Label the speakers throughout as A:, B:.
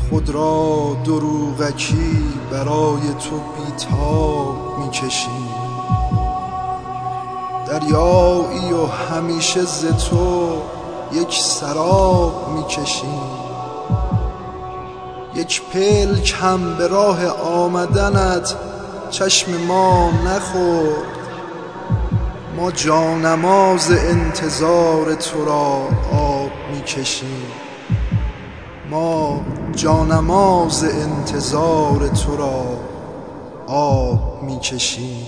A: خود را دروغکی برای تو بیتاب میکشیم. دریایی و همیشه ز تو یک سراب میکشیم. یک پلک هم به راه آمدنت چشم ما نخورد. ما جانماز انتظار تو را آب میکشیم. ما جانماز انتظار تو را آب میکشیم.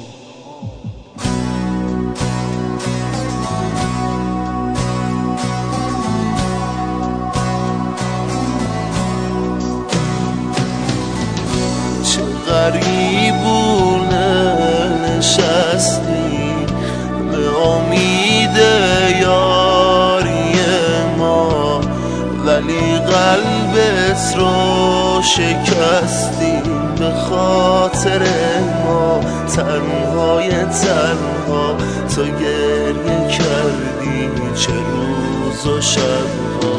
B: چه غریبونه نشستی به امید یاری ما، ولی قلبت رو شکستی به خاطر ما. تنهای تنها تو گریه کردی چه روز و شبها.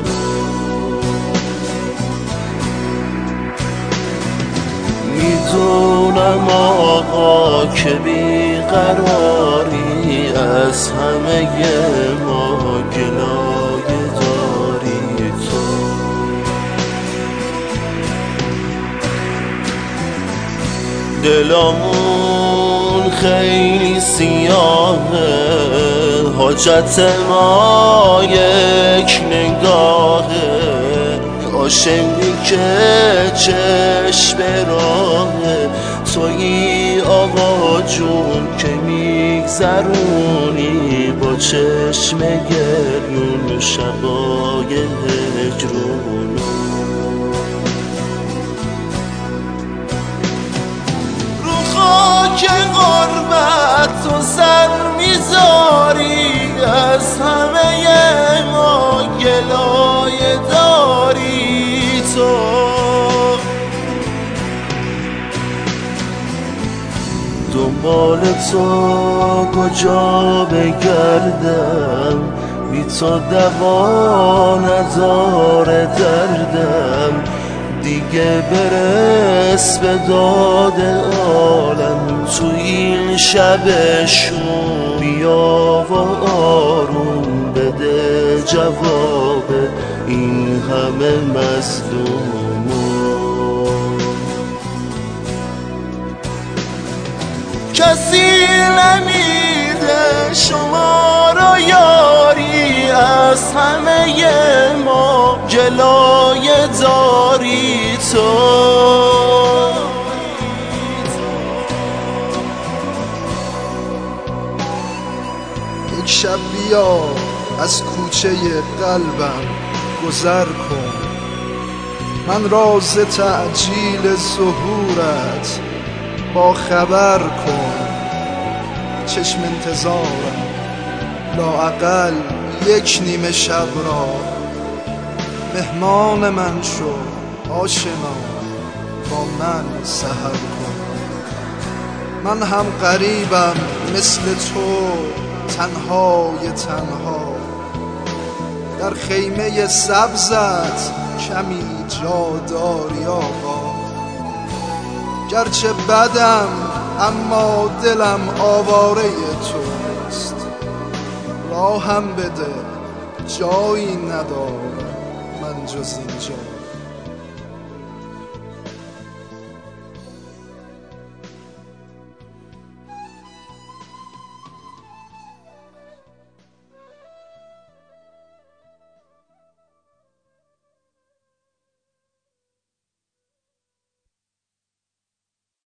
B: میدونم آقا که بیقراری از همه ما گلایه داری تو. دلمون خیلی سیاهه، حاجت ما یک نگاهه. عاشقی که چشم راهه تویی آقا جون که میگذرونی با چشم گریون شبای هجرون. رو خاک غربت تو سر میذاری، از همه ما گلایه داری تو. دنبال تو کجا بگردم، بی تو دوا نداره دردم. دیگه برس به داد عالم تو این شبشون. بیا و آروم بده جواب این همه مظلومون. کسی نمیده شما را یاری، از همه ما گلایه داری تو.
A: یک شب بیا از کوچه قلبم گذر کن. من راز تعجیل ظهورت با خبر کن. چشم انتظارم لااقل یک نیمه شب را مهمان من شو آشنا، با من سحر کن. من هم غریبم مثل تو تنهای تنها، در خیمه سبزت کمی جا داری آقا. گرچه بدم اما دلم آواره توست. راهم بده جایی ندارم من جز اینجا.